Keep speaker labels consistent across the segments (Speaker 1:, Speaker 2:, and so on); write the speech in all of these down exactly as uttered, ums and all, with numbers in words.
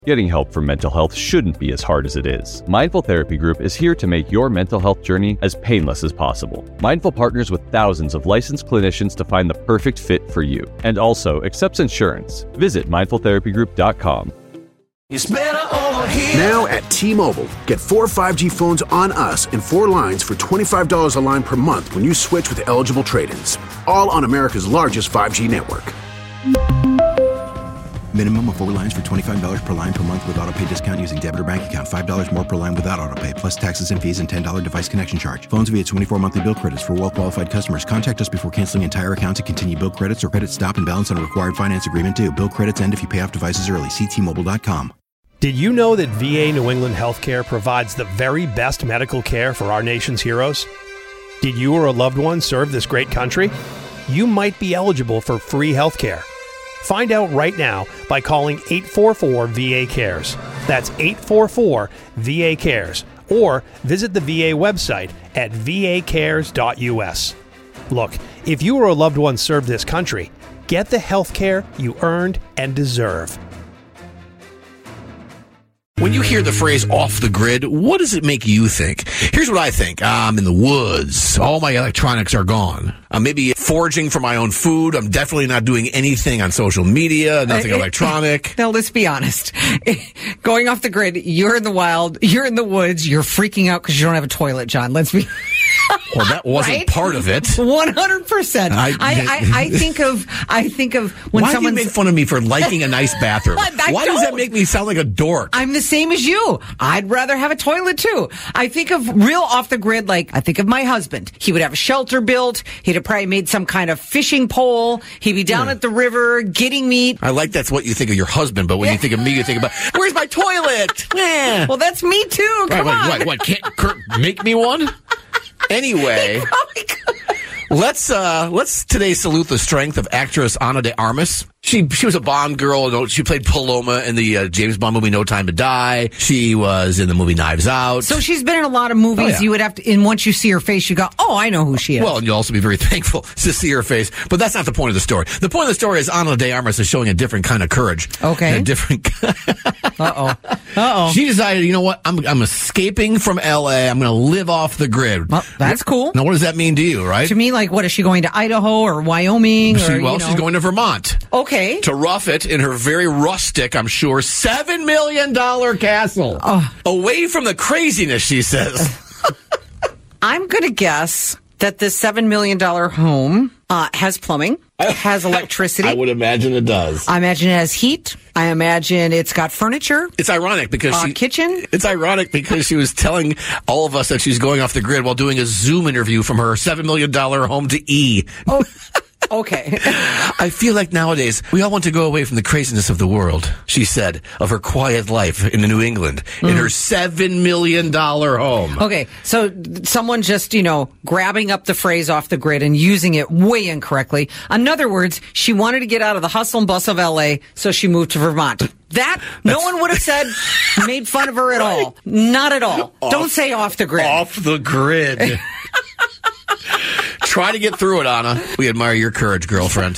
Speaker 1: Getting help for mental health shouldn't be as hard as it is. Mindful Therapy Group is here to make your mental health journey as painless as possible. Mindful partners with thousands of licensed clinicians to find the perfect fit for you, and also accepts insurance. Visit mindful therapy group dot com.
Speaker 2: It's better over here.
Speaker 3: Now at T-Mobile, get four five G phones on us and four lines for twenty-five dollars a line per month when you switch with eligible trade-ins. All on America's largest five G network.
Speaker 4: Minimum of four lines for twenty-five dollars per line per month with autopay discount using debit or bank account. five dollars more per line without autopay, plus taxes and fees and ten dollars device connection charge. Phones via twenty-four monthly bill credits for well-qualified customers. Contact us before canceling entire account to continue bill credits or credit stop and balance on a required finance agreement due. Bill credits end if you pay off devices early. See T Mobile dot com.
Speaker 5: Did you know that V A New England Healthcare provides the very best medical care for our nation's heroes? Did you or a loved one serve this great country? You might be eligible for free health care. Find out right now by calling eight four four V A cares. That's eight four four V A cares. Or visit the V A website at v a cares dot u s. Look, if you or a loved one served this country, get the health care you earned and deserve.
Speaker 6: When you hear the phrase off the grid, what does it make you think? Here's what I think. I'm in the woods. All my electronics are gone. I'm maybe foraging for my own food. I'm definitely not doing anything on social media, nothing uh, electronic.
Speaker 7: Now, let's be honest. Going off the grid, you're in the wild, you're in the woods, you're freaking out because you don't have a toilet, John. Let's be...
Speaker 6: Well, that wasn't right? part of it.
Speaker 7: One hundred percent. I, I, I think of I think of when
Speaker 6: Why
Speaker 7: someone
Speaker 6: do you make fun of me for liking a nice bathroom? Why
Speaker 7: don't.
Speaker 6: does that make me sound like a dork?
Speaker 7: I'm the same as you. I'd rather have a toilet too. I think of real off the grid. Like I think of my husband. He would have a shelter built. He'd have probably made some kind of fishing pole. He'd be down yeah. at the river getting meat.
Speaker 6: I like that's what you think of your husband, but when yeah. you think of me, you think about where's my toilet? Yeah.
Speaker 7: Well, that's me too. Come
Speaker 6: right,
Speaker 7: on.
Speaker 6: What, what? Can't Kurt make me one? Anyway, let's uh, let's today salute the strength of actress Ana de Armas. She she was a Bond girl. She played Paloma in the uh, James Bond movie No Time to Die. She was in the movie Knives Out.
Speaker 7: So she's been in a lot of movies. Oh, yeah. You would have to, and once you see her face, you go, oh, I know who she is.
Speaker 6: Well, and you'll also be very thankful to see her face. But that's not the point of the story. The point of the story is Ana de Armas is showing a different kind of courage.
Speaker 7: Okay.
Speaker 6: A different.
Speaker 7: Uh-oh. Uh-oh.
Speaker 6: She decided, you know what? I'm I'm escaping from L A. I'm going to live off the grid.
Speaker 7: Well, that's cool.
Speaker 6: Now, what does that mean to you, right?
Speaker 7: To me, like, what, is she going to Idaho or Wyoming?
Speaker 6: She,
Speaker 7: or,
Speaker 6: well,
Speaker 7: you know?
Speaker 6: she's going to Vermont.
Speaker 7: Okay.
Speaker 6: To rough it in her very rustic, I'm sure, seven million dollars castle.
Speaker 7: Oh.
Speaker 6: Away from the craziness, she says.
Speaker 7: I'm going to guess that this seven million dollars home uh, has plumbing, has electricity.
Speaker 6: I would imagine it does.
Speaker 7: I imagine it has heat. I imagine it's got furniture.
Speaker 6: It's ironic because
Speaker 7: uh,
Speaker 6: she...
Speaker 7: kitchen.
Speaker 6: It's ironic because she was telling all of us that she's going off the grid while doing a Zoom interview from her seven million dollars home to E!
Speaker 7: Oh. Okay.
Speaker 6: I feel like nowadays we all want to go away from the craziness of the world, she said, of her quiet life in New England, mm. in her seven million dollars home.
Speaker 7: Okay, so someone just, you know, grabbing up the phrase off the grid and using it way incorrectly. In other words, she wanted to get out of the hustle and bustle of L A, so she moved to Vermont. That, no That's, one would have said, made fun of her at right. all. Not at all. Off, Don't say off the grid.
Speaker 6: Off the grid. Try to get through it, Anna. We admire your courage, girlfriend.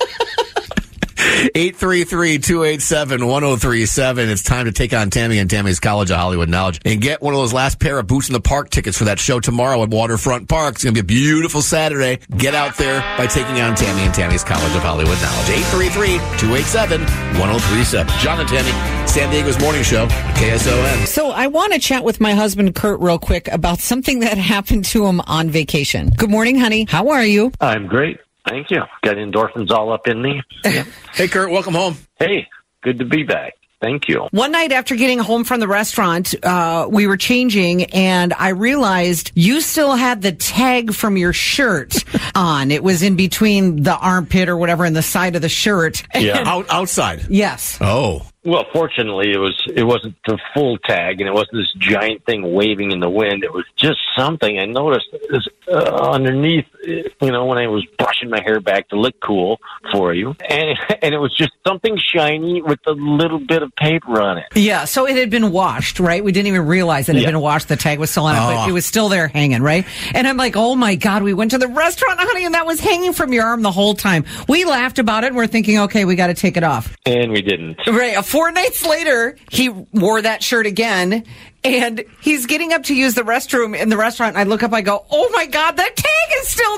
Speaker 6: eight three three, two eight seven, one oh three seven. It's time to take on Tammy and Tammy's College of Hollywood Knowledge and get one of those last pair of Boots in the Park tickets for that show tomorrow at Waterfront Park. It's going to be a beautiful Saturday. Get out there by taking on Tammy and Tammy's College of Hollywood Knowledge. eight three three, two eight seven, one oh three seven. John and Tammy, San Diego's Morning Show, K S O N.
Speaker 7: So I want to chat with my husband, Kurt, real quick about something that happened to him on vacation. Good morning, honey. How are you?
Speaker 8: I'm great. Thank you. Got endorphins all up in me.
Speaker 6: Hey, Kurt, welcome home.
Speaker 8: Hey, good to be back. Thank you.
Speaker 7: One night after getting home from the restaurant, uh, we were changing, and I realized you still had the tag from your shirt on. It was in between the armpit or whatever and the side of the shirt.
Speaker 6: Yeah, Out, outside.
Speaker 7: Yes.
Speaker 6: Oh.
Speaker 8: Well, fortunately, it was it wasn't the full tag, and it wasn't this giant thing waving in the wind. It was just something I noticed. This uh, underneath, you know, when I was brushing my hair back to look cool for you. And, and it was just something shiny with a little bit of paper on it.
Speaker 7: Yeah, so it had been washed, right? We didn't even realize it had
Speaker 8: Yeah.
Speaker 7: been washed. The tag was still on it, but
Speaker 6: Oh.
Speaker 7: it was still there hanging, right? And I'm like, oh my God, we went to the restaurant, honey, and that was hanging from your arm the whole time. We laughed about it, and we're thinking, okay, we got to take it off.
Speaker 8: And we didn't.
Speaker 7: Right. Four nights later, he wore that shirt again, and he's getting up to use the restroom in the restaurant. And I look up, I go, oh my God, that tag is still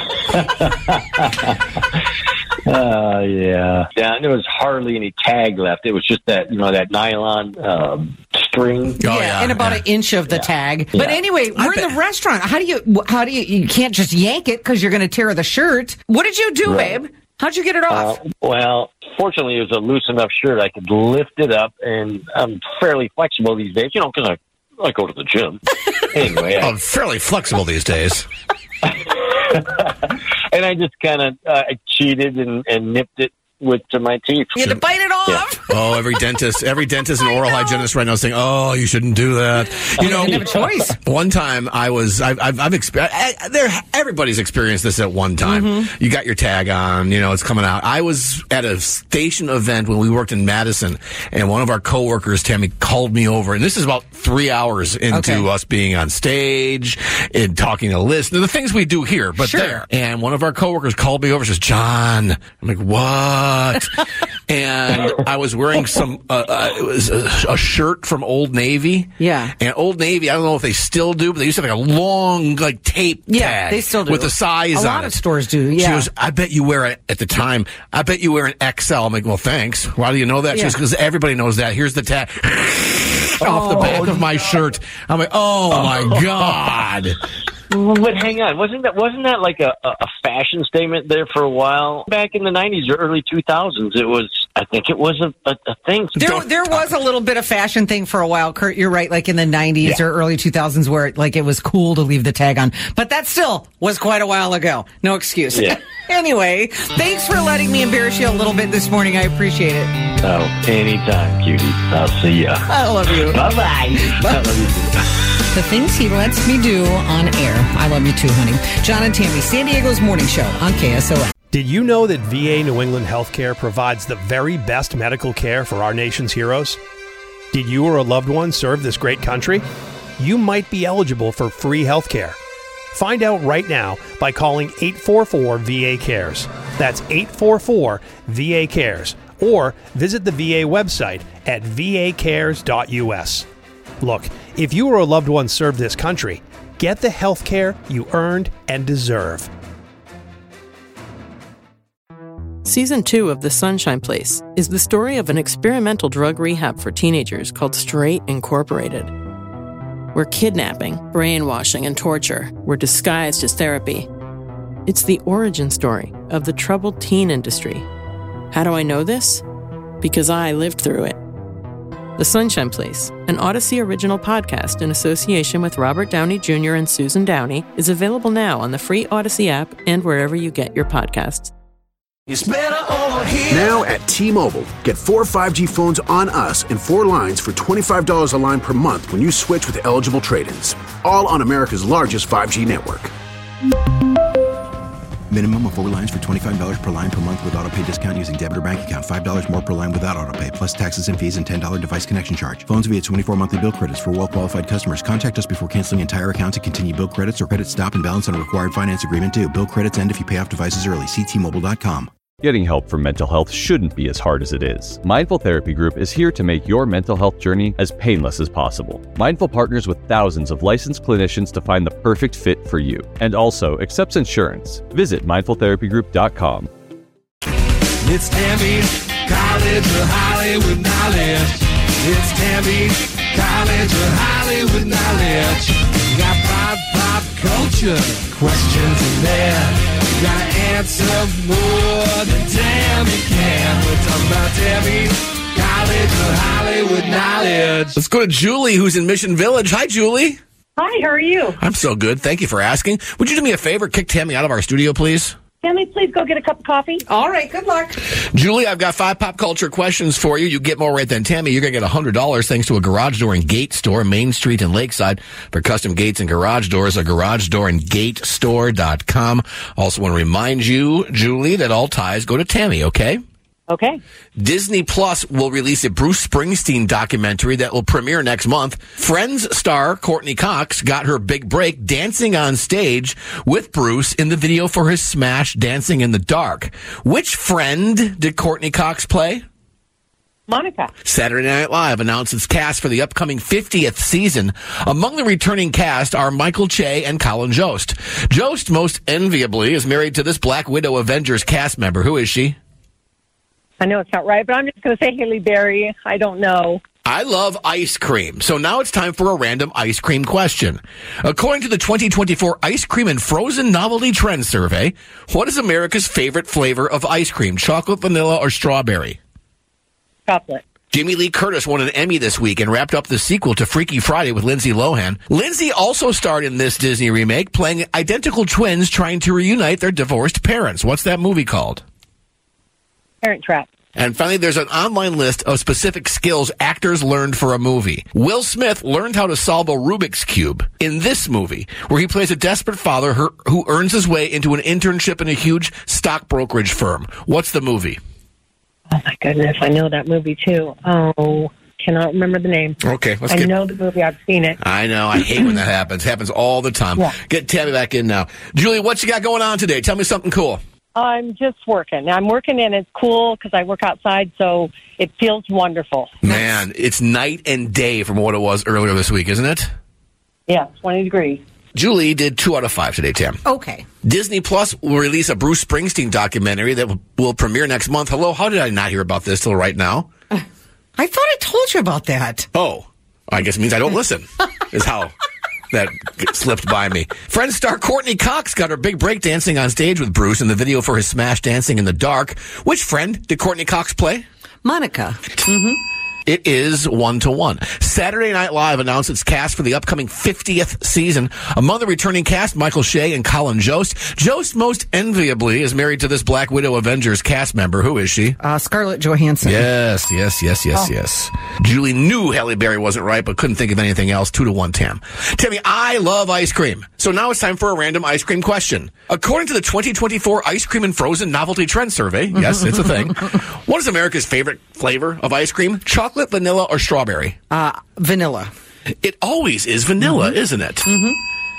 Speaker 7: there.
Speaker 8: Uh, yeah. Yeah, and there was hardly any tag left. It was just that, you know, that nylon um, string.
Speaker 6: Oh, yeah,
Speaker 7: and about
Speaker 6: yeah.
Speaker 7: an inch of the tag. But
Speaker 8: Yeah.
Speaker 7: anyway, we're in the restaurant. How do you, how do you, you can't just yank it because you're going to tear the shirt. What did you do,
Speaker 8: Right.
Speaker 7: babe? How'd you get it off?
Speaker 8: Uh, well, fortunately, it was a loose enough shirt. I could lift it up, and I'm fairly flexible these days, you know, because I, I go to the gym. Anyway, I,
Speaker 6: I'm fairly flexible these days.
Speaker 8: and I just kind of uh, cheated and, and nipped it with to my teeth.
Speaker 7: You had to bite it off.
Speaker 6: Oh, every dentist, every dentist and oral hygienist right now is saying, "Oh, you shouldn't do that." You know,
Speaker 7: didn't have a choice.
Speaker 6: One time, I was, I've, I've, I've experienced. There, everybody's experienced this at one time.
Speaker 7: Mm-hmm.
Speaker 6: You got your tag on, you know, it's coming out. I was at a station event when we worked in Madison, and one of our coworkers, Tammy, called me over, and this is about three hours into
Speaker 7: Okay.
Speaker 6: us being on stage and talking to listeners, the things we do here, but
Speaker 7: Sure.
Speaker 6: there. And one of our coworkers called me over, and says, "John," I'm like, "What?" And I was wearing some, uh, uh, it was a, a shirt from Old Navy.
Speaker 7: Yeah.
Speaker 6: And Old Navy, I don't know if they still do, but they used to have like a long, like, tape
Speaker 7: Yeah,
Speaker 6: tag.
Speaker 7: they still do.
Speaker 6: With the size
Speaker 7: A
Speaker 6: on
Speaker 7: lot
Speaker 6: it.
Speaker 7: of stores do,
Speaker 6: She
Speaker 7: yeah.
Speaker 6: goes, "I bet you wear it, at the time, I bet you wear an X L. I'm like, "Well, thanks. Why do you know that?" She
Speaker 7: Yeah.
Speaker 6: goes, "Because everybody knows that. Here's the tag." Off the back of my shirt. I'm like, oh, my God.
Speaker 8: But hang on, wasn't that wasn't that like a, a fashion statement there for a while back in the nineties or early two thousands? It was, I think, it was a, a, a thing.
Speaker 7: There, there was a little bit of fashion thing for a while, Kurt. You're right, like in the nineties or early two thousands, where it, like it was cool to leave the tag on. But that still was quite a while ago. No excuse.
Speaker 8: Yeah.
Speaker 7: Anyway, thanks for letting me embarrass you a little bit this morning. I appreciate it.
Speaker 8: Oh, anytime, cutie. I'll see ya.
Speaker 7: I love you.
Speaker 8: Bye bye. I love you too.
Speaker 7: The things he lets me do on air. I love you too, honey. John and Tammy, San Diego's morning show on K S O N.
Speaker 5: Did you know that V A New England Healthcare provides the very best medical care for our nation's heroes? Did you or a loved one serve this great country? You might be eligible for free healthcare. Find out right now by calling eight four four V A cares. That's eight four four V A cares. Or visit the V A website at v a cares dot u s. Look, if you or a loved one served this country, get the health care you earned and deserve.
Speaker 9: Season two of The Sunshine Place is the story of an experimental drug rehab for teenagers called Straight Incorporated, where kidnapping, brainwashing, and torture were disguised as therapy. It's the origin story of the troubled teen industry. How do I know this? Because I lived through it. The Sunshine Place, an Odyssey original podcast in association with Robert Downey Junior and Susan Downey, is available now on the free Odyssey app and wherever you get your podcasts.
Speaker 2: It's better over here.
Speaker 3: Now at T-Mobile, get four five G phones on us and four lines for twenty-five dollars a line per month when you switch with eligible trade-ins. All on America's largest five G network.
Speaker 4: Minimum of four lines for twenty-five dollars per line per month with auto pay discount using debit or bank account. five dollars more per line without auto pay, plus taxes and fees and ten dollars device connection charge. Phones via twenty-four monthly bill credits for well-qualified customers. Contact us before canceling entire account to continue bill credits or credit stop and balance on a required finance agreement due. Bill credits end if you pay off devices early. See T Mobile dot com.
Speaker 1: Getting help for mental health shouldn't be as hard as it is. Mindful Therapy Group is here to make your mental health journey as painless as possible. Mindful partners with thousands of licensed clinicians to find the perfect fit for you, and also accepts insurance. Visit mindful therapy group dot com.
Speaker 2: It's Tammy's College of Hollywood Knowledge. It's Tammy's College of Hollywood Knowledge. Got pop, pop culture questions in there. Gotta answer more than Tammy can. We're talking about Tammy's College of Hollywood Knowledge.
Speaker 6: Let's go to Julie, who's in Mission Village. Hi, Julie.
Speaker 10: Hi, how are you?
Speaker 6: I'm so good. Thank you for asking. Would you do me a favor? Kick Tammy out of our studio, please?
Speaker 10: Can we please go get a cup of coffee?
Speaker 7: All right, good luck.
Speaker 6: Julie, I've got five pop culture questions for you. You get more right than Tammy. You're going to get one hundred dollars thanks to a garage door and gate store, Main Street and Lakeside. For custom gates and garage doors, a garage door and gate store dot com. Also want to remind you, Julie, that all ties go to Tammy, okay?
Speaker 10: Okay.
Speaker 6: Disney Plus will release a Bruce Springsteen documentary that will premiere next month. Friends star Courtney Cox got her big break dancing on stage with Bruce in the video for his smash Dancing in the Dark. Which friend did Courtney Cox play?
Speaker 10: Monica.
Speaker 6: Saturday Night Live announced its cast for the upcoming fiftieth season. Among the returning cast are Michael Che and Colin Jost. Jost, most enviably, is married to this Black Widow Avengers cast member. Who is she?
Speaker 10: I know it's not right, but I'm just going to say Halle Berry. I don't know.
Speaker 6: I love ice cream. So now it's time for a random ice cream question. According to the twenty twenty-four Ice Cream and Frozen Novelty Trend Survey, what is America's favorite flavor of ice cream? Chocolate, vanilla, or strawberry?
Speaker 10: Chocolate.
Speaker 6: Jamie Lee Curtis won an Emmy this week and wrapped up the sequel to Freaky Friday with Lindsay Lohan. Lindsay also starred in this Disney remake, playing identical twins trying to reunite their divorced parents. What's that movie called?
Speaker 10: Parent Trap.
Speaker 6: And finally, there's an online list of specific skills actors learned for a movie. Will Smith learned how to solve a Rubik's Cube in this movie, where he plays a desperate father who earns his way into an internship in a huge stock brokerage firm. What's the movie?
Speaker 10: Oh, my goodness. I know that movie, too. Oh, cannot remember the name.
Speaker 6: Okay. Let's
Speaker 10: I
Speaker 6: get...
Speaker 10: know the movie. I've seen it.
Speaker 6: I know. I hate when that happens. It happens all the time.
Speaker 10: Yeah.
Speaker 6: Get Tammy back in now. Julie, what you got going on today? Tell me something cool.
Speaker 10: I'm just working. I'm working, and it's cool because I work outside, so it feels wonderful.
Speaker 6: Man, it's night and day from what it was earlier this week, isn't it?
Speaker 10: Yeah, twenty degrees.
Speaker 6: Julie did two out of five today, Tam.
Speaker 7: Okay.
Speaker 6: Disney Plus will release a Bruce Springsteen documentary that will, will premiere next month. Hello, how did I not hear about this till right now?
Speaker 7: Uh, I thought I told you about that.
Speaker 6: Oh, I guess it means I don't listen, is how that slipped by me. Friends star Courtney Cox got her big break dancing on stage with Bruce in the video for his smash Dancing in the Dark. Which friend did Courtney Cox play?
Speaker 7: Monica. Mm-hmm.
Speaker 6: It is one to one. Saturday Night Live announced its cast for the upcoming fiftieth season. Among the returning cast, Michael Che and Colin Jost. Jost, most enviably, is married to this Black Widow Avengers cast member. Who is she?
Speaker 7: Uh, Scarlett Johansson.
Speaker 6: Yes, yes, yes, yes,
Speaker 7: oh.
Speaker 6: yes. Julie knew Halle Berry wasn't right, but couldn't think of anything else. Two to one, Tam. Tammy, I love ice cream. So now it's time for a random ice cream question. According to the twenty twenty-four Ice Cream and Frozen Novelty Trend Survey, yes, it's a thing. What is America's favorite flavor of ice cream? Chocolate, vanilla, or strawberry?
Speaker 7: Uh, vanilla.
Speaker 6: It always is vanilla, mm-hmm. isn't it?
Speaker 7: Mm-hmm.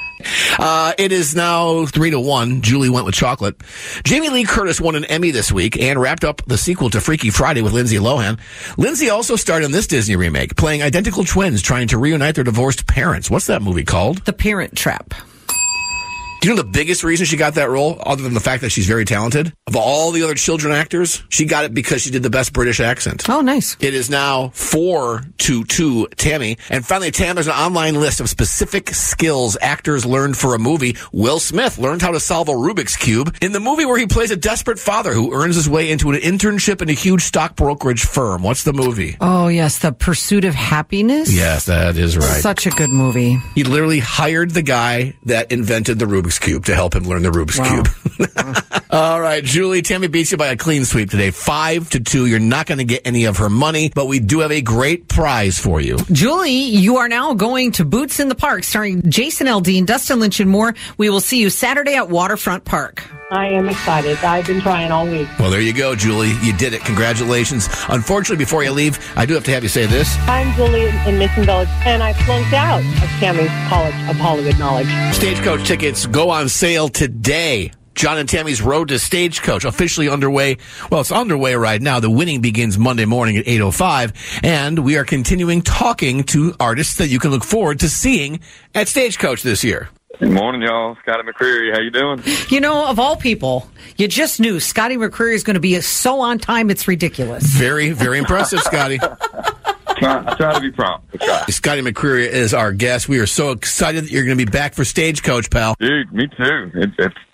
Speaker 6: Uh, it is now three to one. Julie went with chocolate. Jamie Lee Curtis won an Emmy this week and wrapped up the sequel to Freaky Friday with Lindsay Lohan. Lindsay also starred in this Disney remake, playing identical twins trying to reunite their divorced parents. What's that movie called?
Speaker 7: The Parent Trap.
Speaker 6: Do you know the biggest reason she got that role, other than the fact that she's very talented? Of all the other children actors, she got it because she did the best British accent.
Speaker 7: Oh, nice.
Speaker 6: It is now four to two, Tammy. And finally, Tam, there's an online list of specific skills actors learned for a movie. Will Smith learned how to solve a Rubik's Cube in the movie where he plays a desperate father who earns his way into an internship in a huge stock brokerage firm. What's the movie?
Speaker 7: Oh, yes, The Pursuit of Happiness.
Speaker 6: Yes, that is right.
Speaker 7: Such a good movie.
Speaker 6: He literally hired the guy that invented the Rubik's Cube to help him learn the Rubik's
Speaker 7: wow.
Speaker 6: Cube. All right, Julie, Tammy beats you by a clean sweep today. Five to two. You're not going to get any of her money, but we do have a great prize for you.
Speaker 7: Julie, you are now going to Boots in the Park, starring Jason Aldean, Dustin Lynch, and more. We will see you Saturday at Waterfront Park.
Speaker 10: I am excited. I've been trying all week.
Speaker 6: Well, there you go, Julie. You did it. Congratulations. Unfortunately, before you leave, I do have to have you say this.
Speaker 10: I'm Julie in Mission Village, and I flunked out of Tammy's College of Hollywood Knowledge.
Speaker 6: Stagecoach tickets go on sale today. John and Tammy's Road to Stagecoach, officially underway. Well, it's underway right now. The winning begins Monday morning at eight oh five, and we are continuing talking to artists that you can look forward to seeing at Stagecoach this year.
Speaker 11: Good morning, y'all. Scotty McCreery, how you doing?
Speaker 7: You know, of all people, you just knew Scotty McCreery is going to be so on time, it's ridiculous.
Speaker 6: Very, very impressive, Scotty.
Speaker 11: Try, I try to be prompt. I try.
Speaker 6: Scotty McCreery is our guest. We are so excited that you're going to be back for Stagecoach, pal.
Speaker 11: Dude, me too. It's, it's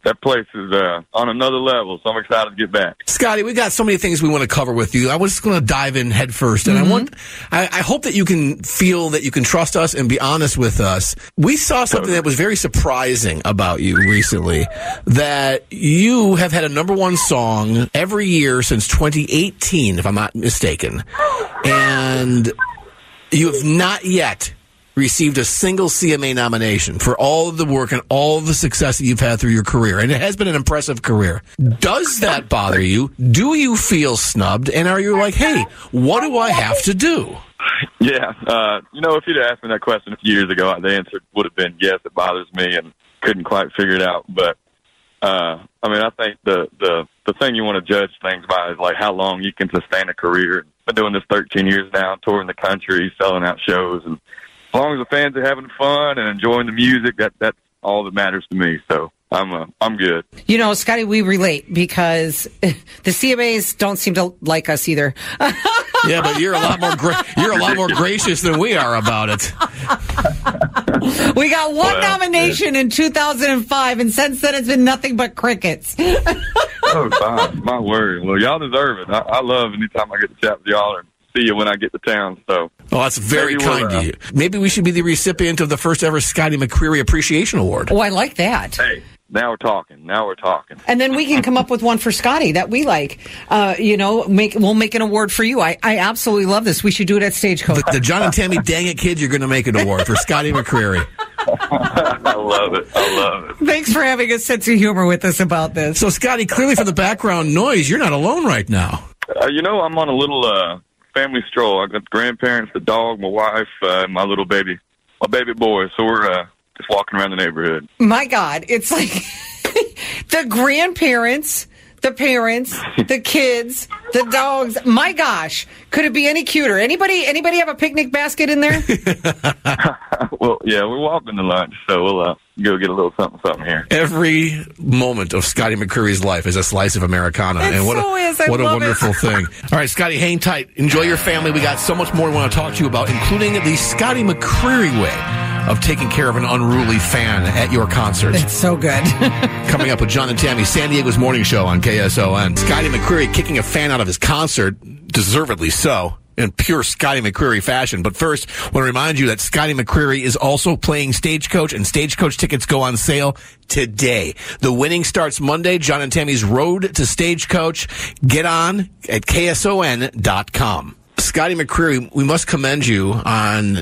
Speaker 11: that place is uh, on another level, so I'm excited to get back.
Speaker 6: Scotty, we got so many things we want to cover with you. I was just going to dive in head first, and
Speaker 7: Mm-hmm.
Speaker 6: I want, I, I hope that you can feel that you can trust us and be honest with us. We saw something that was very surprising about you recently, that you have had a number one song every year since twenty eighteen, if I'm not mistaken, and you have not yet received a single C M A nomination for all of the work and all of the success that you've had through your career. And it has been an impressive career. Does that bother you? Do you feel snubbed? And are you like, hey, what do I have to do?
Speaker 11: Yeah, uh, you know, if you'd asked me that question a few years ago, the answer would have been yes, it bothers me, and couldn't quite figure it out. But, uh, I mean, I think the, the, the thing you want to judge things by is, like, how long you can sustain a career. I've been doing this thirteen years now, touring the country, selling out shows, and as long as the fans are having fun and enjoying the music, that that's all that matters to me. So I'm uh, I'm good.
Speaker 7: You know, Scotty, we relate because the C M As don't seem to like us either.
Speaker 6: Yeah, but you're a lot more gra- you're a lot more gracious than we are about it.
Speaker 7: We got one
Speaker 11: Well,
Speaker 7: nomination in two thousand five, and since then it's been nothing but crickets.
Speaker 11: Oh, fine. My word. Well, y'all deserve it. I, I love anytime I get to chat with y'all and see you when I get to town. So,
Speaker 6: Oh, that's very
Speaker 11: Maybe
Speaker 6: kind
Speaker 11: we'll, uh,
Speaker 6: of you. Maybe we should be the recipient of the first ever Scotty McCreery Appreciation Award.
Speaker 7: Oh, I like that.
Speaker 11: hey, now we're talking. Now we're talking.
Speaker 7: And then we can come up with one for Scotty that we like. Uh, you know, make we'll make an award for you. I, I absolutely love this. We should do it at Stagecoach.
Speaker 6: The, the John and Tammy Dang It Kids, you're going to make an award for Scotty McCreery.
Speaker 11: I love it. I love it.
Speaker 7: Thanks for having a sense of humor with us about this.
Speaker 6: So, Scotty, clearly from the background noise, you're not alone right now.
Speaker 11: Uh, you know, I'm on a little uh, family stroll. I got grandparents, the dog, my wife, uh, and my little baby, my baby boy. So we're uh, just walking around the neighborhood.
Speaker 7: My God, it's like the grandparents, the parents, the kids, the dogs. My gosh, could it be any cuter? Anybody anybody have a picnic basket in there?
Speaker 11: Well, yeah, we're walking to lunch, so we'll uh, go get a little something, something here.
Speaker 6: Every moment of Scotty McCreery's life is a slice of Americana.
Speaker 7: It
Speaker 6: and what
Speaker 7: so
Speaker 6: a,
Speaker 7: is. I
Speaker 6: what a
Speaker 7: love
Speaker 6: wonderful
Speaker 7: it.
Speaker 6: thing. All right, Scotty, hang tight. Enjoy your family. We got so much more we want to talk to you about, including the Scotty McCreery way of taking care of an unruly fan at your concert.
Speaker 7: It's so good.
Speaker 6: Coming up with John and Tammy, San Diego's morning show on K S O N. Scotty McCreery kicking a fan out of his concert, deservedly so, in pure Scotty McCreery fashion. But first, I want to remind you that Scotty McCreery is also playing Stagecoach, and Stagecoach tickets go on sale today. The winning starts Monday. John and Tammy's Road to Stagecoach. Get on at K S O N dot com. Scotty McCreery, we must commend you on,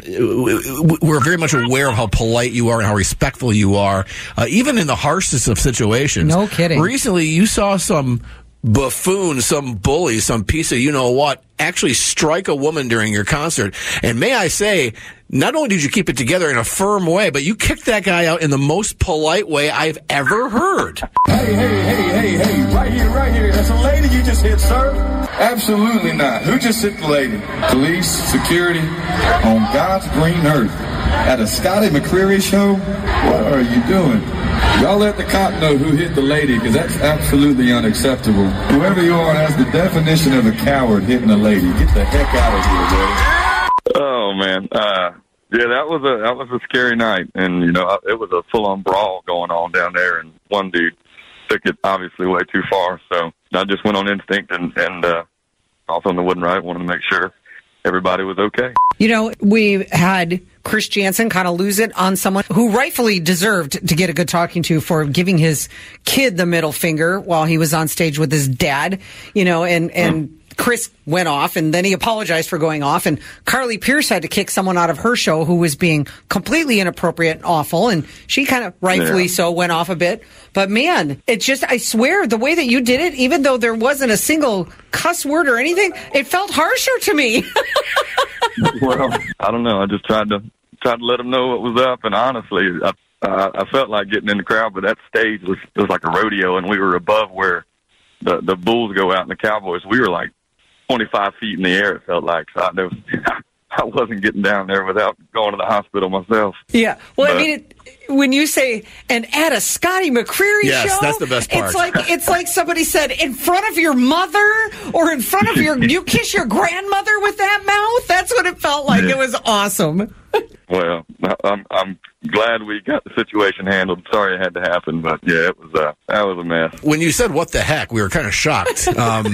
Speaker 6: we're very much aware of how polite you are and how respectful you are, uh, even in the harshest of situations.
Speaker 7: No kidding.
Speaker 6: Recently, you saw some buffoon, some bully, some piece of you-know-what, actually strike a woman during your concert. And may I say, not only did you keep it together in a firm way, but you kicked that guy out in the most polite way I've ever heard.
Speaker 12: Hey, hey, hey, hey, hey, right here, right here. That's a lady you just hit, sir. Absolutely not. Who just hit the lady? Police, security, on God's green earth. At a Scotty McCreery show? What are you doing? Y'all let the cop know who hit the lady, because that's absolutely unacceptable. Whoever you are has the definition of a coward hitting a lady. Get the heck out of here, buddy.
Speaker 11: Oh man, uh, yeah, that was a that was a scary night, and you know it was a full on brawl going on down there, and one dude took it obviously way too far. So I just went on instinct and and uh, also on the wooden right, wanted to make sure everybody was okay.
Speaker 7: You know, we had Chris Jansen kind of lose it on someone who rightfully deserved to get a good talking to for giving his kid the middle finger while he was on stage with his dad, you know, and, and mm. Chris went off and then he apologized for going off, and Carly Pierce had to kick someone out of her show who was being completely inappropriate and awful, and she kind of rightfully yeah. so went off a bit. But man, it just, I swear, the way that you did it, even though there wasn't a single cuss word or anything, it felt harsher to me.
Speaker 11: Well, I don't know. I just tried to tried to let them know what was up, and honestly, I, uh, I felt like getting in the crowd, but that stage was it was like a rodeo, and we were above where the the Bulls go out and the Cowboys. We were like twenty-five feet in the air, it felt like. So I, was, I wasn't getting down there without going to the hospital myself.
Speaker 7: Yeah. Well,
Speaker 11: but,
Speaker 7: I mean, it, when you say, and at a Scotty McCreery
Speaker 6: yes,
Speaker 7: show,
Speaker 6: that's the best part.
Speaker 7: It's like, it's like somebody said, in front of your mother or in front of your, you kiss your grandmother with that mouth? That's what it felt like.
Speaker 11: Yeah.
Speaker 7: It was awesome.
Speaker 11: Well, I'm I'm glad we got the situation handled. Sorry it had to happen, but yeah, it was uh, that was a mess.
Speaker 6: When you said "what the heck," we were kind of shocked. Um,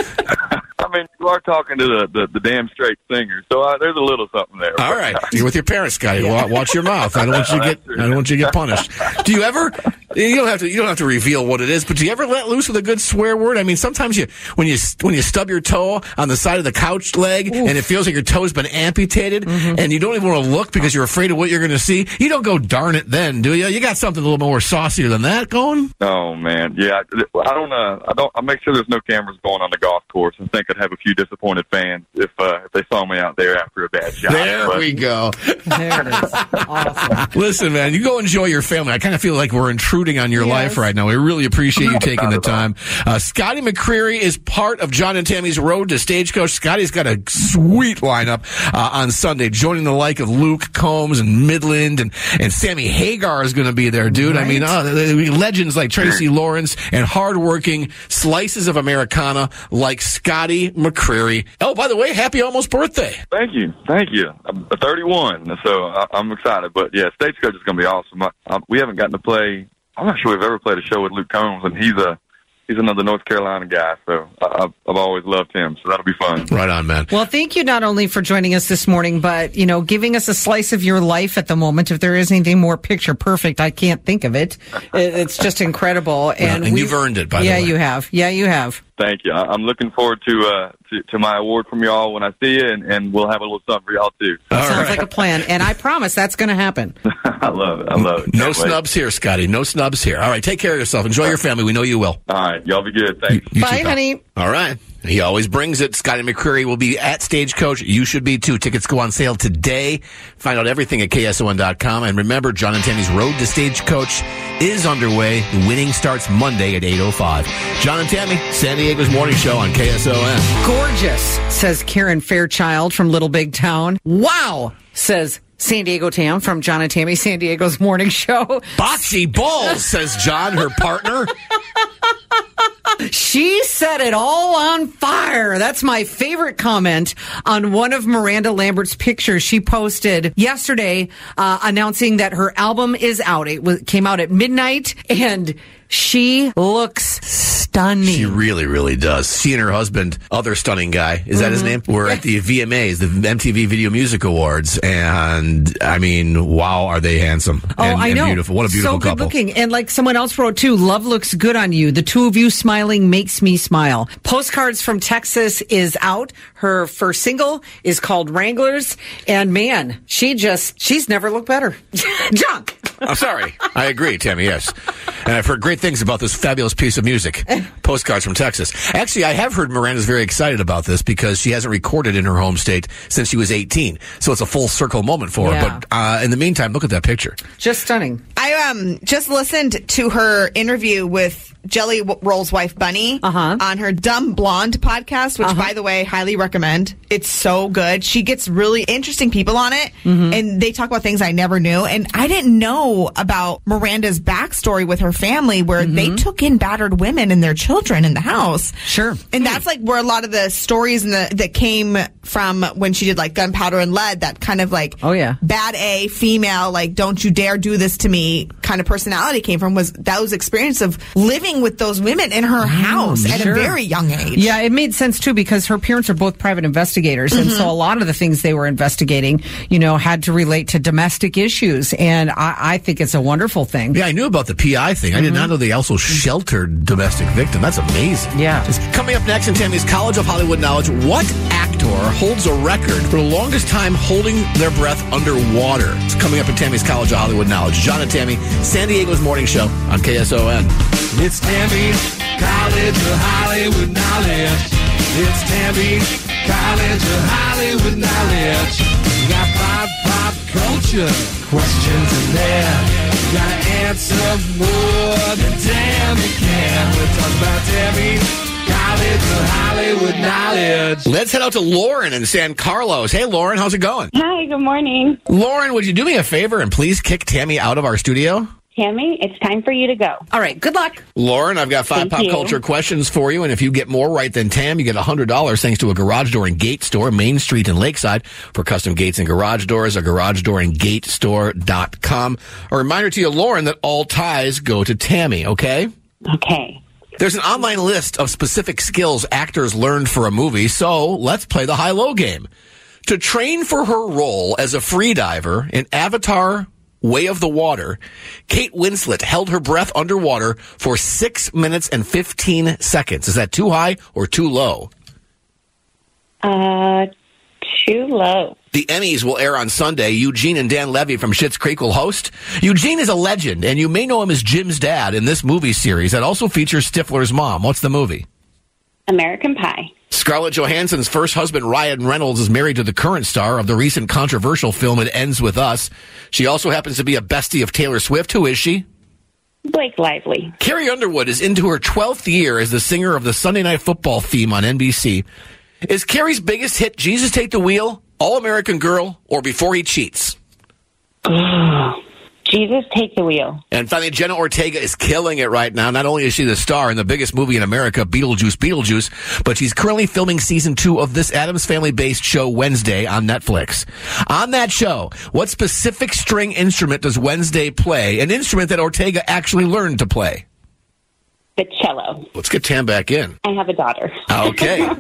Speaker 11: I mean, you are talking to the, the, the damn straight singer, so uh, there's a little something there.
Speaker 6: All right, you're with your parents, Scotty. Yeah. Watch your mouth. I don't want you to get. I don't want you to get punished. Do you ever? You don't have to. You don't have to reveal what it is, but do you ever let loose with a good swear word? I mean, sometimes you when you when you stub your toe on the side of the couch leg, Oof. and it feels like your toe's been amputated, mm-hmm. and you don't even want to look because you're afraid of what you're going to see. You don't go darn it then, do you? You got something a little more saucier than that going?
Speaker 11: Oh man, yeah. I don't. Uh, I don't. I make sure there's no cameras going on the golf course. I think I'd have a few disappointed fans if uh, if they saw me out there after a bad shot.
Speaker 6: There but. we go.
Speaker 7: There it is. Awesome.
Speaker 6: Listen, man, you go enjoy your family. I kind of feel like we're intruding on your yes. life right now. We really appreciate you taking the time. Uh, Scotty McCreery is part of John and Tammy's Road to Stagecoach. Scotty's got a sweet lineup uh, on Sunday, joining the like of Luke Combs and Midland, and, and Sammy Hagar is going to be there, dude. Right. I mean, uh, legends like Tracy Lawrence and hardworking slices of Americana like Scotty McCreery. Oh, by the way, happy almost birthday.
Speaker 11: Thank you. Thank you. I'm thirty-one, so I, I'm excited. But, yeah, Stagecoach is going to be awesome. I, I, we haven't gotten to play – I'm not sure we've ever played a show with Luke Combs, and he's a he's another North Carolina guy, so I've, I've always loved him, so that'll be fun.
Speaker 6: Right on, man.
Speaker 7: Well, thank you not only for joining us this morning, but, you know, giving us a slice of your life at the moment. If there is anything more picture perfect, I can't think of it. It's just incredible.
Speaker 6: And, yeah, and you've earned it, by
Speaker 7: yeah,
Speaker 6: the way.
Speaker 7: Yeah, you have. Yeah, you have.
Speaker 11: Thank you. I'm looking forward to uh, to, to my award from y'all when I see you, and, and we'll have a little something for y'all, too.
Speaker 7: All Sounds right. like a plan, and I promise that's going to happen.
Speaker 11: I love it. I love it.
Speaker 6: No
Speaker 11: Can't
Speaker 6: snubs
Speaker 11: wait.
Speaker 6: here, Scotty. No snubs here. All right, take care of yourself. Enjoy your family. We know you will.
Speaker 11: All right. Y'all be good. Thanks.
Speaker 6: You, you
Speaker 7: Bye,
Speaker 6: too,
Speaker 7: honey.
Speaker 6: All right. He always brings it. Scotty McCreery will be at Stagecoach. You should be, too. Tickets go on sale today. Find out everything at K S O N dot com. And remember, John and Tammy's Road to Stagecoach is underway. The winning starts Monday at eight oh five. John and Tammy, San Diego's morning show on K S O N.
Speaker 7: Gorgeous, says Karen Fairchild from Little Big Town. Wow, says San Diego Tam from John and Tammy, San Diego's morning show.
Speaker 6: Botsy balls, says John, her partner.
Speaker 7: She set it all on fire. That's my favorite comment on one of Miranda Lambert's pictures she posted yesterday, uh, announcing that her album is out. It was, came out at midnight, and she looks stunning.
Speaker 6: She really, really does. She and her husband, other stunning guy, is that mm-hmm. his name? Were at the V M As, the M T V Video Music Awards, and I mean, wow, are they handsome
Speaker 7: oh,
Speaker 6: and,
Speaker 7: I know.
Speaker 6: and beautiful. What a beautiful
Speaker 7: so good
Speaker 6: couple.
Speaker 7: Looking. And like someone else wrote too, love looks good on you. The two of you smiling makes me smile. Postcards from Texas is out. Her first single is called Wranglers, and man, she just, she's never looked better. Junk.
Speaker 6: I'm sorry. I agree, Tammy, yes. And I've heard great things about this fabulous piece of music, Postcards from Texas. Actually, I have heard Miranda's very excited about this because she hasn't recorded in her home state since she was eighteen. So it's a full circle moment for
Speaker 7: yeah.
Speaker 6: her. But uh, in the meantime, look at that picture.
Speaker 7: Just stunning.
Speaker 13: I um just listened to her interview with Jelly Roll's wife, Bunny,
Speaker 7: uh-huh.
Speaker 13: on her Dumb Blonde podcast, which,
Speaker 7: uh-huh.
Speaker 13: by the way, highly recommend. It's so good. She gets really interesting people on it, mm-hmm. and they talk about things I never knew. And I didn't know about Miranda's backstory with her family, where mm-hmm. they took in battered women and their children in the house.
Speaker 7: Sure.
Speaker 13: And that's like where a lot of the stories in the, that came from when she did like Gunpowder and Lead, that kind of like
Speaker 7: oh yeah
Speaker 13: bad A female, like don't you dare do this to me kind of personality came from, was those experience of living with those women in her house mm, at sure. a very young age.
Speaker 7: Yeah, it made sense too because her parents are both private investigators, mm-hmm. and so a lot of the things they were investigating, you know, had to relate to domestic issues, and I, I think it's a wonderful thing.
Speaker 6: Yeah, I knew about the P I thing. Mm-hmm. I did not know they also sheltered domestic victims. That's amazing.
Speaker 7: Yeah.
Speaker 6: It's coming up next in Tammy's College of Hollywood Knowledge, what actor holds a record for the longest time holding their breath underwater? It's coming up in Tammy's College of Hollywood Knowledge. John and Tammy, San Diego's morning show on K S O N.
Speaker 2: It's Tammy's College of Hollywood Knowledge. It's Tammy's College of Hollywood Knowledge. We got pop, pop culture questions in there. You gotta answer more than Tammy can. We're talking about Tammy's College of Hollywood Knowledge.
Speaker 6: Let's head out to Lauren in San Carlos. Hey, Lauren, how's it going?
Speaker 14: Hi, good morning.
Speaker 6: Lauren, would you do me a favor and please kick Tammy out of our studio?
Speaker 14: Tammy, it's time for you to go.
Speaker 7: All right, good luck.
Speaker 6: Lauren, I've got five
Speaker 14: Thank
Speaker 6: pop
Speaker 14: you.
Speaker 6: culture questions for you, and if you get more right than Tam, you get one hundred dollars thanks to a garage door and gate store, Main Street in Lakeside. For custom gates and garage doors, a garage door and gate store dot com. A reminder to you, Lauren, that all ties go to Tammy, okay?
Speaker 14: Okay.
Speaker 6: There's an online list of specific skills actors learned for a movie, so let's play the high-low game. To train for her role as a freediver in Avatar Way of the Water, Kate Winslet held her breath underwater for six minutes and fifteen seconds. Is that too high or too low?
Speaker 14: Uh, too low.
Speaker 6: The Emmys will air on Sunday. Eugene and Dan Levy from Schitt's Creek will host. Eugene is a legend, and you may know him as Jim's dad in this movie series that also features Stifler's mom. What's the movie?
Speaker 14: American Pie.
Speaker 6: Scarlett Johansson's first husband, Ryan Reynolds, is married to the current star of the recent controversial film It Ends With Us. She also happens to be a bestie of Taylor Swift. Who is she?
Speaker 14: Blake Lively.
Speaker 6: Carrie Underwood is into her twelfth year as the singer of the Sunday Night Football theme on N B C. Is Carrie's biggest hit Jesus Take the Wheel, All-American Girl, or Before He Cheats?
Speaker 14: Jesus Take the Wheel.
Speaker 6: And finally, Jenna Ortega is killing it right now. Not only is she the star in the biggest movie in America, Beetlejuice, Beetlejuice, but she's currently filming season two of this Addams Family-based show Wednesday on Netflix. On that show, what specific string instrument does Wednesday play? An instrument that Ortega actually learned to play.
Speaker 14: The cello.
Speaker 6: Let's get Tam back in.
Speaker 14: I have a daughter.
Speaker 6: Okay.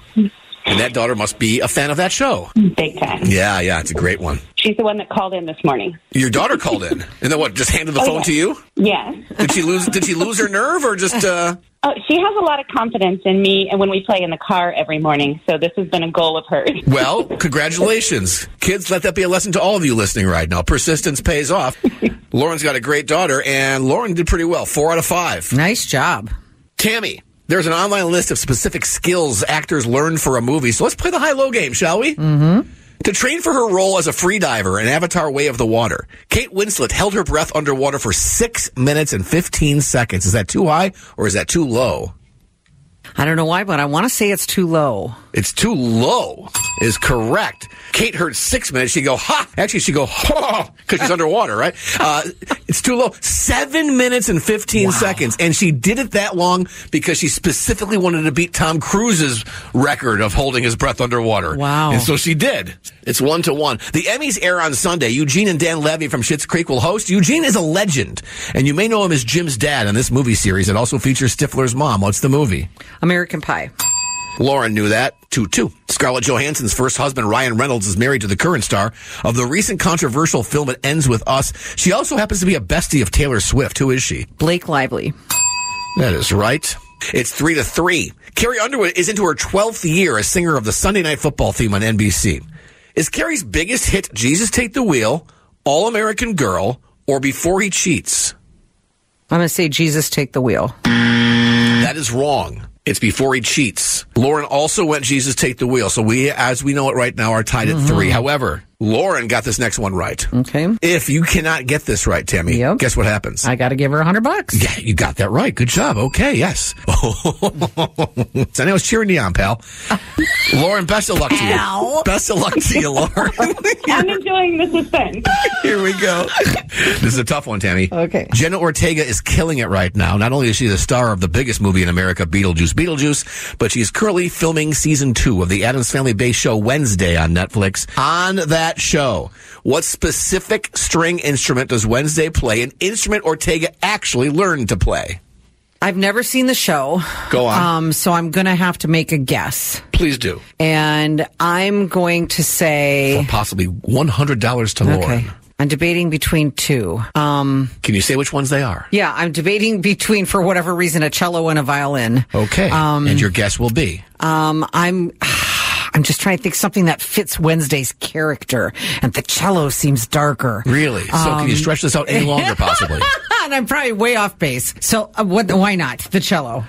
Speaker 6: And that daughter must be a fan of that show.
Speaker 14: Big time.
Speaker 6: Yeah, yeah, it's a great one.
Speaker 14: She's the one that called in this morning.
Speaker 6: Your daughter called in, and then what? Just handed the
Speaker 14: Oh,
Speaker 6: phone
Speaker 14: yes.
Speaker 6: to you?
Speaker 14: Yes.
Speaker 6: Did she lose? Did she lose her nerve, or just? Uh...
Speaker 14: Oh, she has a lot of confidence in me, and when we play in the car every morning, so this has been a goal of hers.
Speaker 6: Well, congratulations, kids. Let that be a lesson to all of you listening right now. Persistence pays off. Lauren's got a great daughter, and Lauren did pretty well. Four out of five.
Speaker 7: Nice job,
Speaker 6: Tammy. There's an online list of specific skills actors learn for a movie, so let's play the high-low game, shall we?
Speaker 7: Mm-hmm.
Speaker 6: To train for her role as a freediver in Avatar Way of the Water, Kate Winslet held her breath underwater for six minutes and fifteen seconds. Is that too high or is that too low?
Speaker 7: I don't know why, but I want to say it's too low.
Speaker 6: It's too low is correct. Kate heard six minutes. She'd go, ha! Actually, she'd go, ha! Because she's underwater, right? Uh, it's too low. Seven minutes and fifteen wow. seconds. And she did it that long because she specifically wanted to beat Tom Cruise's record of holding his breath underwater.
Speaker 7: Wow.
Speaker 6: And so she did. It's one to one. The Emmys air on Sunday. Eugene and Dan Levy from Schitt's Creek will host. Eugene is a legend. And you may know him as Jim's dad in this movie series that also features Stifler's mom. What's the movie?
Speaker 7: American Pie.
Speaker 6: Lauren knew that. two two. Scarlett Johansson's first husband, Ryan Reynolds, is married to the current star of the recent controversial film It Ends With Us. She also happens to be a bestie of Taylor Swift. Who is she?
Speaker 7: Blake Lively.
Speaker 6: That is right. It's three to three. Carrie Underwood is into her twelfth year as singer of the Sunday Night Football theme on N B C. Is Carrie's biggest hit Jesus Take the Wheel, All-American Girl, or Before He Cheats?
Speaker 7: I'm going to say Jesus Take the Wheel.
Speaker 6: That is wrong. It's Before He Cheats. Lauren also went Jesus Take the Wheel. So we, as we know it right now, are tied
Speaker 7: Mm-hmm.
Speaker 6: at three. However, Lauren got this next one right.
Speaker 7: Okay.
Speaker 6: If you cannot get this right, Tammy,
Speaker 7: Yep.
Speaker 6: guess what happens?
Speaker 7: I got to give her a hundred bucks.
Speaker 6: Yeah, you got that right. Good job. Okay, yes. So I was cheering you on, pal. Lauren, best of luck to you.
Speaker 7: Pal.
Speaker 6: Best of luck to you, Lauren.
Speaker 14: I'm enjoying the suspense.
Speaker 6: Here we go. This is a tough one, Tammy.
Speaker 7: Okay.
Speaker 6: Jenna Ortega is killing it right now. Not only is she the star of the biggest movie in America, Beetlejuice, Beetlejuice, but she's currently filming season two of the Addams Family-based show Wednesday on Netflix. On that show, what specific string instrument does Wednesday play? An instrument Ortega actually learned to play.
Speaker 7: I've never seen the show.
Speaker 6: Go on.
Speaker 7: Um, so I'm going to have to make a guess.
Speaker 6: Please do.
Speaker 7: And I'm going to say...
Speaker 6: For possibly one hundred dollars to
Speaker 7: Okay.
Speaker 6: Lauren.
Speaker 7: I'm debating between two. Um,
Speaker 6: Can you say which ones they are?
Speaker 7: yeah, I'm debating between, for whatever reason, a cello and a violin.
Speaker 6: Okay.
Speaker 7: Um,
Speaker 6: and your guess will be?
Speaker 7: Um, I'm... I'm just trying to think something that fits Wednesday's character, and the cello seems darker.
Speaker 6: Really? So
Speaker 7: Um,
Speaker 6: can you stretch this out any longer, possibly?
Speaker 7: And I'm probably way off base. So uh, what? Why not the cello?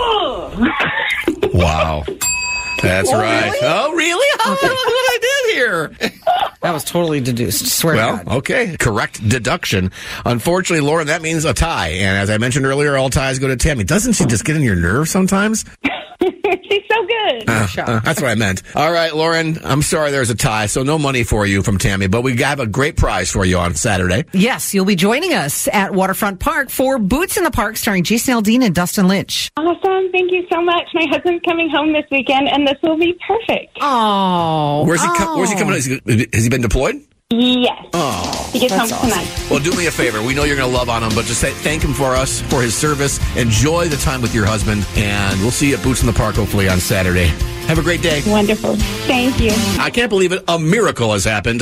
Speaker 6: Wow. That's
Speaker 7: Oh,
Speaker 6: right.
Speaker 7: really?
Speaker 6: Oh, really? Oh,
Speaker 7: Okay.
Speaker 6: look what I did here.
Speaker 7: That was totally deduced. Swear to
Speaker 6: Well,
Speaker 7: God.
Speaker 6: okay. Correct deduction. Unfortunately, Lauren, that means a tie. And as I mentioned earlier, all ties go to Tammy. Doesn't she just get in your nerves sometimes?
Speaker 14: She's so good. good.
Speaker 6: Uh, uh, that's what I meant. All right, Lauren, I'm sorry there's a tie, so no money for you from Tammy, but we have a great prize for you on Saturday.
Speaker 7: Yes, you'll be joining us at Waterfront Park for Boots in the Park starring Jason Aldean and Dustin Lynch.
Speaker 14: Awesome. Thank you so much. My husband's coming home this weekend, and this will be perfect.
Speaker 7: Oh.
Speaker 6: Where's he, co- where's he coming? Has he, has he been deployed?
Speaker 14: Yes.
Speaker 6: Oh,
Speaker 14: he gets home
Speaker 7: awesome.
Speaker 14: tonight.
Speaker 6: Well, do me a favor. We know you're going to love on him, but just say, thank him for us, for his service. Enjoy the time with your husband, and we'll see you at Boots in the Park, hopefully, on Saturday. Have a great day.
Speaker 14: Wonderful. Thank you.
Speaker 6: I can't believe it. A miracle has happened.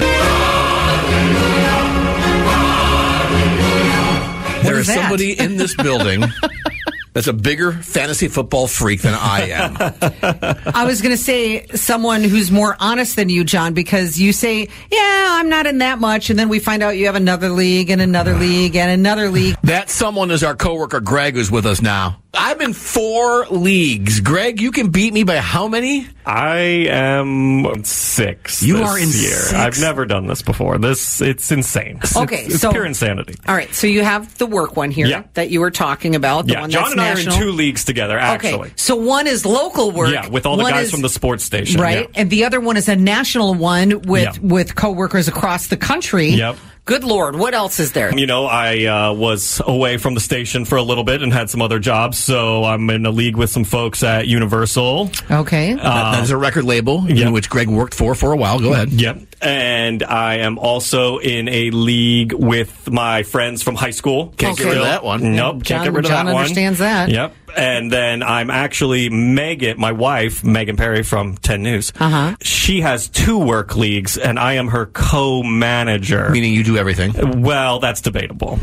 Speaker 6: There is
Speaker 7: is that?
Speaker 6: somebody in this building that's a bigger fantasy football freak than I am.
Speaker 7: I was going to say someone who's more honest than you, John, because you say, yeah, I'm not in that much. And then we find out you have another league and another league and another league.
Speaker 6: That someone is our coworker, Greg, who's with us now. I'm in four leagues. Greg, you can beat me by how many?
Speaker 15: I am six.
Speaker 6: You
Speaker 15: this
Speaker 6: are in
Speaker 15: year.
Speaker 6: six?
Speaker 15: I've never done this before. This it's insane.
Speaker 7: Okay,
Speaker 15: it's, it's
Speaker 7: so
Speaker 15: pure insanity.
Speaker 7: All right, so you have the work one here
Speaker 15: Yeah.
Speaker 7: that you were talking about. The
Speaker 15: Yeah,
Speaker 7: one
Speaker 15: John
Speaker 7: that's
Speaker 15: and I
Speaker 7: national.
Speaker 15: are in two leagues together. Actually,
Speaker 7: Okay, so one is local work.
Speaker 15: Yeah, with all the
Speaker 7: one
Speaker 15: guys
Speaker 7: is-
Speaker 15: from the sports station.
Speaker 7: right?
Speaker 15: Yeah.
Speaker 7: And the other one is a national one with
Speaker 15: Yeah.
Speaker 7: with coworkers across the country.
Speaker 15: Yep.
Speaker 7: Good Lord, what else is there?
Speaker 15: You know, I uh, was away from the station for a little bit and had some other jobs, so I'm in a league with some folks at Universal.
Speaker 7: Okay.
Speaker 6: That- that is a record label
Speaker 15: yeah.
Speaker 6: in which Greg worked for for a while. Go ahead.
Speaker 15: Yep. And I am also in a league with my friends from high school.
Speaker 6: Can't get rid of that one.
Speaker 15: Nope,
Speaker 7: John-
Speaker 15: can't get rid of
Speaker 7: John
Speaker 15: that one.
Speaker 7: understands that.
Speaker 15: Yep. And then I'm actually Megan, my wife, Megan Perry from ten News.
Speaker 7: Uh-huh.
Speaker 15: She has two work leagues, and I am her co-manager.
Speaker 6: Meaning you do everything.
Speaker 15: Well, that's debatable.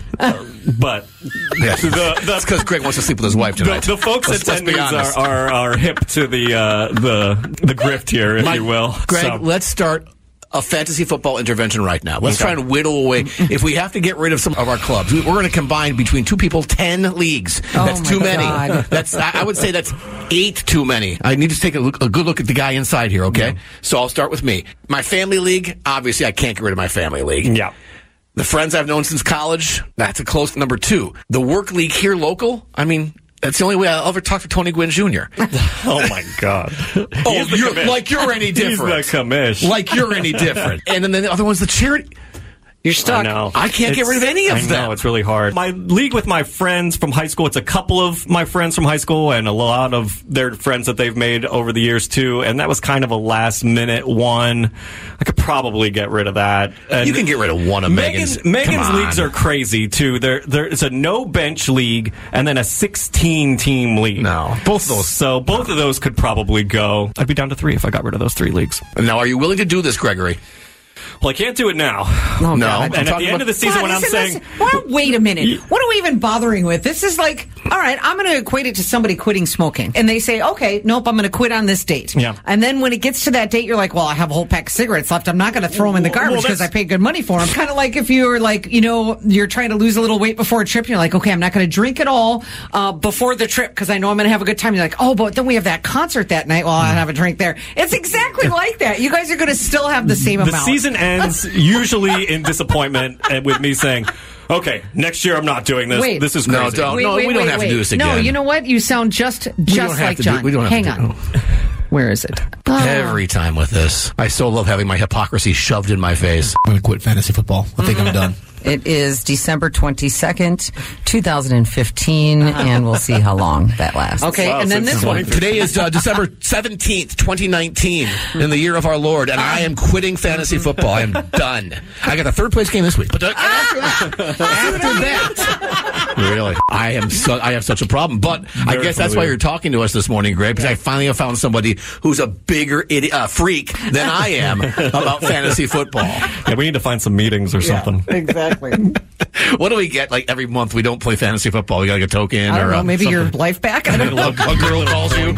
Speaker 15: But
Speaker 6: Yes.
Speaker 15: the, the,
Speaker 6: That's because Greg wants to sleep with his wife
Speaker 15: the,
Speaker 6: tonight.
Speaker 15: the folks
Speaker 6: Let's-
Speaker 15: at ten
Speaker 6: let's be
Speaker 15: News
Speaker 6: honest.
Speaker 15: are, are, are hip to the, uh, the, the grift here, if
Speaker 6: My-
Speaker 15: you will.
Speaker 6: Greg,
Speaker 15: So-
Speaker 6: let's start a fantasy football intervention right now. Let's
Speaker 15: Okay.
Speaker 6: try and whittle away. If we have to get rid of some of our clubs, we- we're going to combine between two people ten leagues.
Speaker 7: Oh,
Speaker 6: That's
Speaker 7: my
Speaker 6: too many.
Speaker 7: God.
Speaker 6: That's I I would say that's eight too many. I need to take a, look, a good look at the guy inside here. Okay, so I'll start with me. My family league. Obviously, I can't get rid of my family league.
Speaker 15: Yeah.
Speaker 6: The friends I've known since college. That's a close number two. The work league here local. I mean. That's the only way I'll ever talk to Tony Gwynn Junior
Speaker 15: Oh, my God.
Speaker 6: Oh,
Speaker 15: He's the
Speaker 6: you're,
Speaker 15: commish.
Speaker 6: like you're any different.
Speaker 15: He's the commish.
Speaker 6: Like you're any different. And then the other one's the charity.
Speaker 7: You're stuck.
Speaker 15: I know.
Speaker 6: I can't get rid of any of
Speaker 15: I
Speaker 6: them.
Speaker 15: know, it's really hard. My league with my friends from high school, it's a couple of my friends from high school and a lot of their friends that they've made over the years, too. And that was kind of a last-minute one. I could probably get rid of that. And
Speaker 6: You can get rid of one of Megan's.
Speaker 15: Megan's
Speaker 6: Come
Speaker 15: leagues
Speaker 6: on.
Speaker 15: are crazy, too. There, There's a no-bench league and then a sixteen-team league.
Speaker 6: No. Both of those.
Speaker 15: So both of those could probably go. I'd be down to three if I got rid of those three leagues.
Speaker 6: Now, are you willing to do this, Gregory?
Speaker 15: Well, I can't do it now.
Speaker 7: Oh,
Speaker 6: No.
Speaker 7: God.
Speaker 6: I'm
Speaker 15: And at
Speaker 6: talking
Speaker 15: the end of
Speaker 6: about-
Speaker 15: the season,
Speaker 7: God,
Speaker 15: when I'm
Speaker 7: isn't
Speaker 15: saying...
Speaker 7: this- well, wait a minute. What are we even bothering with? This is like, all right, I'm going to equate it to somebody quitting smoking. And they say, okay, nope, I'm going to quit on this date.
Speaker 15: Yeah.
Speaker 7: And then when it gets to that date, you're like, well, I have a whole pack of cigarettes left. I'm not going to throw them in the
Speaker 15: Well,
Speaker 7: garbage because
Speaker 15: that's-
Speaker 7: I paid good money for them. Kind of like if you're like, you know, you're trying to lose a little weight before a trip. And you're like, okay, I'm not going to drink at all uh, before the trip because I know I'm going to have a good time. You're like, oh, but then we have that concert that night. Well, I'll have a drink there. It's exactly like that. You guys are going to still have the same
Speaker 15: The
Speaker 7: amount.
Speaker 15: season ends usually in disappointment and with me saying, okay, next year I'm not doing this.
Speaker 7: Wait.
Speaker 15: This is
Speaker 6: No,
Speaker 15: crazy.
Speaker 6: don't.
Speaker 7: Wait,
Speaker 6: no,
Speaker 7: wait,
Speaker 6: we don't
Speaker 7: wait,
Speaker 6: have to
Speaker 7: wait.
Speaker 6: do this
Speaker 7: No,
Speaker 6: again.
Speaker 7: you know what? You sound just
Speaker 6: don't
Speaker 7: just
Speaker 6: have
Speaker 7: like
Speaker 6: to do-
Speaker 7: John.
Speaker 6: we don't have
Speaker 7: Hang
Speaker 6: to
Speaker 7: on. Where is it?
Speaker 6: Every time with this. I so love having my hypocrisy shoved in my face.
Speaker 4: I'm going to quit fantasy football. I think I'm done.
Speaker 7: It is December twenty-second, twenty fifteen, and we'll see how long that lasts. Okay,
Speaker 15: Wow,
Speaker 7: and then
Speaker 15: since
Speaker 7: this one.
Speaker 15: twenty
Speaker 6: Today is uh, December seventeenth, twenty nineteen, in the year of our Lord, and I am quitting fantasy football. I am done. I got the third place game this week. But uh, after that, after that, really, I am so, I have such a problem. But I
Speaker 15: Very
Speaker 6: guess that's why
Speaker 15: familiar.
Speaker 6: you're talking to us this morning, Greg, because I finally have found somebody who's a bigger idi- uh, freak than I am about fantasy football.
Speaker 15: Yeah, we need to find some meetings or something.
Speaker 7: Exactly.
Speaker 6: What do we get? Like every month, we don't play fantasy football. We got like a token
Speaker 7: I don't
Speaker 6: or
Speaker 7: know,
Speaker 6: uh,
Speaker 7: maybe your
Speaker 6: something.
Speaker 7: life back? I don't know.
Speaker 6: a, a girl calls you.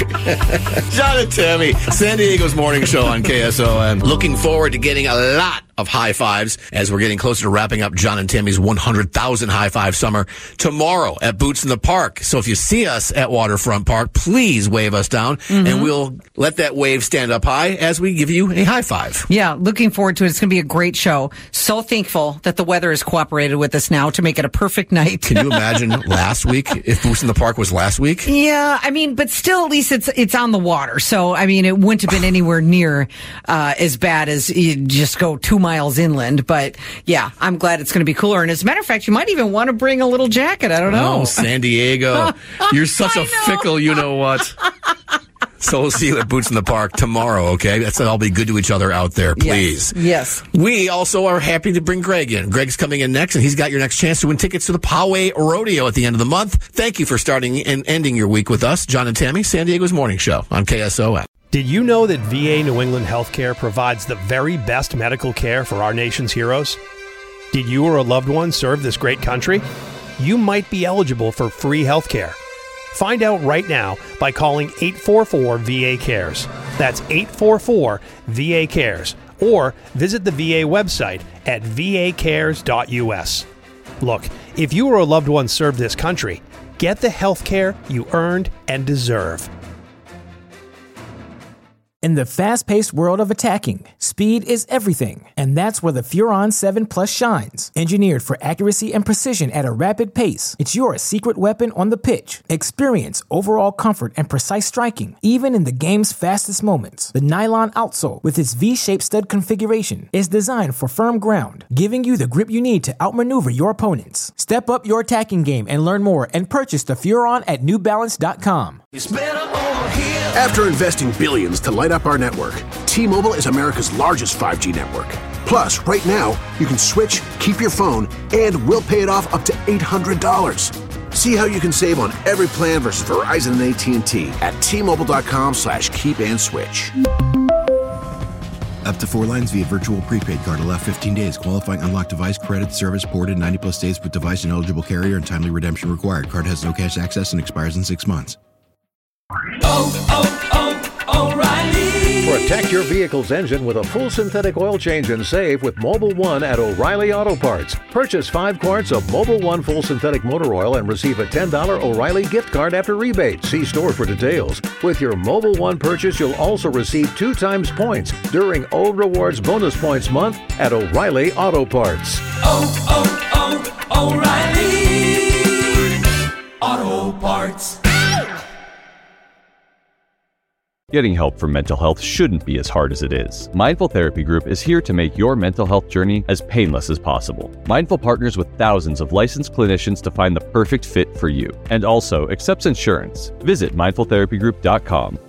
Speaker 6: John and Tammy, San Diego's morning show on K S O N. Looking forward to getting a lot of high fives as we're getting closer to wrapping up John and Tammy's one hundred thousand high five summer tomorrow at Boots in the Park. So if you see us at Waterfront Park, please wave us down, mm-hmm. and we'll let that wave stand up high as we give you a high five.
Speaker 7: Yeah, looking forward to it. It's going to be a great show. So thankful that the weather has cooperated with us now to make it a perfect night.
Speaker 6: Can you imagine last week if Boots in the Park was last week?
Speaker 7: Yeah, I mean, but still, at least it's it's on the water. So, I mean, it wouldn't have been anywhere near uh, as bad as you just go two miles inland. But yeah, I'm glad it's going to be cooler. And as a matter of fact, you might even want to bring a little jacket. I don't know.
Speaker 6: Oh, San Diego. You're such a fickle, you know what. So we'll see you at Boots in the Park tomorrow, okay? That's all be good to each other out there, please.
Speaker 7: Yes. yes.
Speaker 6: We also are happy to bring Greg in. Greg's coming in next, and he's got your next chance to win tickets to the Poway Rodeo at the end of the month. Thank you for starting and ending your week with us. John and Tammy, San Diego's Morning Show on K S O M.
Speaker 5: Did you know that V A New England Healthcare provides the very best medical care for our nation's heroes? Did you or a loved one serve this great country? You might be eligible for free health care. Find out right now by calling eight four four V A cares. That's eight four four V A cares. Or visit the V A website at v a cares dot u s. Look, if you or a loved one served this country, get the health care you earned and deserve.
Speaker 16: In the fast-paced world of attacking, speed is everything, and that's where the Furon seven Plus shines. Engineered for accuracy and precision at a rapid pace, it's your secret weapon on the pitch. Experience overall comfort and precise striking, even in the game's fastest moments. The nylon outsole, with its V-shaped stud configuration, is designed for firm ground, giving you the grip you need to outmaneuver your opponents. Step up your attacking game and learn more and purchase the Furon at new balance dot com.
Speaker 3: After investing billions to light up our network, T-Mobile is America's largest five G network. Plus, right now, you can switch, keep your phone, and we'll pay it off up to eight hundred dollars. See how you can save on every plan versus Verizon and A T and T at T-Mobile.com slash keep and switch.
Speaker 4: Up to four lines via virtual prepaid card. Allow fifteen days. Qualifying unlocked device credit service ported ninety plus days with device and eligible carrier and timely redemption required. Card has no cash access and expires in six months.
Speaker 2: Oh, oh, oh, O'Reilly.
Speaker 17: Protect your vehicle's engine with a full synthetic oil change and save with Mobil One at O'Reilly Auto Parts. Purchase five quarts of Mobil One full synthetic motor oil and receive a ten dollars O'Reilly gift card after rebate. See store for details. With your Mobil One purchase, you'll also receive two times points during O Rewards Bonus Points Month at O'Reilly Auto Parts.
Speaker 2: Oh, oh, oh, O'Reilly Auto Parts.
Speaker 1: Getting help for mental health shouldn't be as hard as it is. Mindful Therapy Group is here to make your mental health journey as painless as possible. Mindful partners with thousands of licensed clinicians to find the perfect fit for you, and also accepts insurance. Visit mindful therapy group dot com.